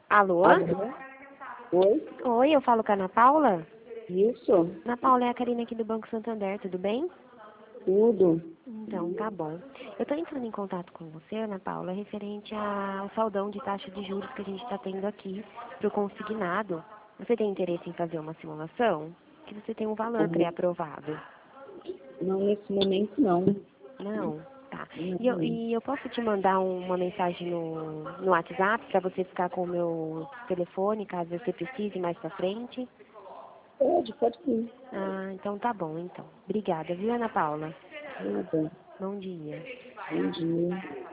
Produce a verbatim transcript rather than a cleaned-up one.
Alô? Alô? Oi? Oi, eu falo com a Ana Paula? Isso? Ana Paula, é a Karina aqui do Banco Santander, tudo bem? Tudo? Então, tá bom. Eu tô entrando em contato com você, Ana Paula, referente ao saldão de taxa de juros que a gente está tendo aqui pro consignado. Você tem interesse em fazer uma simulação? Que você tem um valor Uhum. pré-aprovado. Não, nesse momento não. Não? Tá. E eu, Não. e eu posso te mandar uma mensagem no, no WhatsApp para você ficar com o meu telefone, caso você precise mais pra frente? Pode, pode sim. Ah, então tá bom, então. Obrigada, viu, Ana Paula? Tudo. Bom dia. Bom dia.